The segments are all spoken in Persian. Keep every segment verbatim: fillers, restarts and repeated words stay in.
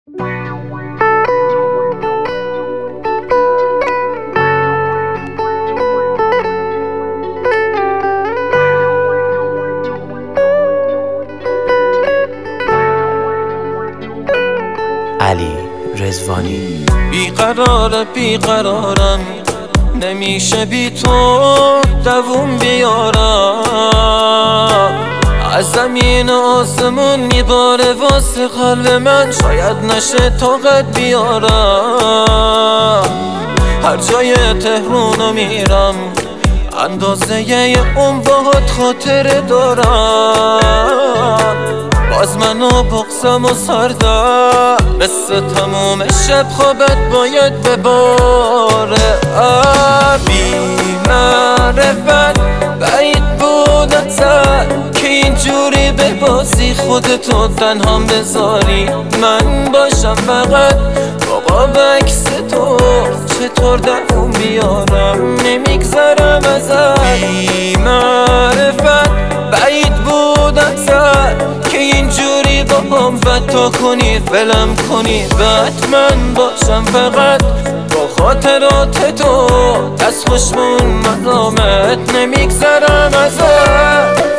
علی رضوانی. بیقرار بیقرارم، نمیشه بی تو دووم بیارم. از زمین آسمون میباره واسه قلب من، شاید نشه طاقت بیارم. هر جای تهرونو میرم، اندازه یه عمر باهات خاطره دارم. باز منو بغضم و سردم، مثل تموم شب خوابت باید بباره. بی معرفت بعید بود ازت که اینجوری به بازی خودتو تنها بذاری. من باشم فقط بابا بکس تو، چطور دووم بیارم نمیگذرم ازت. بی معرفت بعید بود ازت که اینجوری با هم بتا کنی ولم کنی. من باشم فقط با خاطرات تو، از خوشمون مقامت نمیگذرم ازت.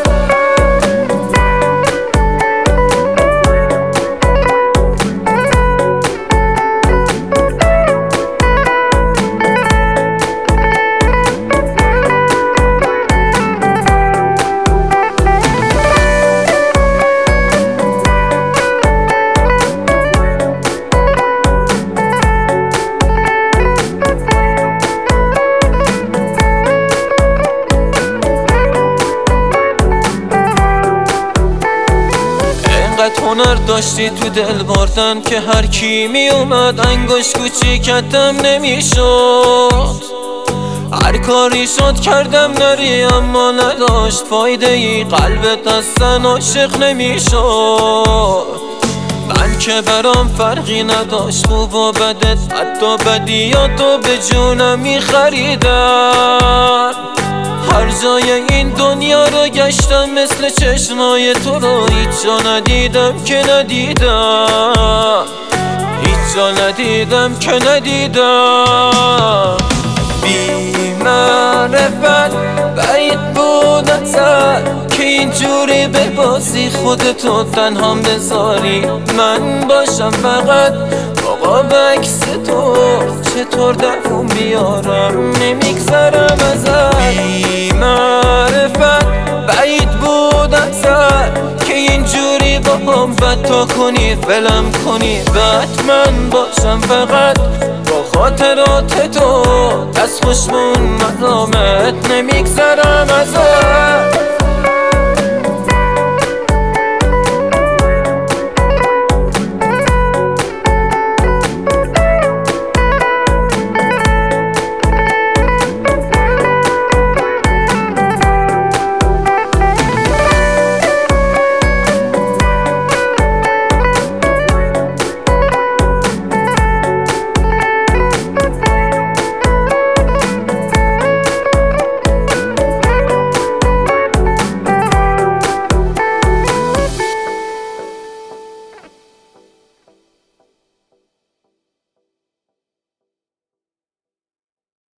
هنر داشتی تو دل بردن که هر کی می اومد انگوش کوچیکتم نمیشد. هر کاری شد کردم نری اما نداشت فایده ای، قلبت اصلا عاشق نمیشد. من که برام فرقی نداشت خوب و بدت، حتی بدیاتو به جونم میخریدم. هر جای این دنیا رو گشتم مثل چشمای تو رو، هیچ جا ندیدم که ندیدم، هیچ جا ندیدم که ندیدم. بی معرفت بعید بود ازت که اینجوری به بازی خودتو تنها بذاری. من باشم فقط بابا بکس تو، چطور دووم بیارم نمیگذرم ازت. بی معرفت بعید بود ازت که اینجوری با هم بتا کنی ولم کنی. من باشم فقط با خاطرات تو، از خوشمون مقامت نمیگذرم ازت.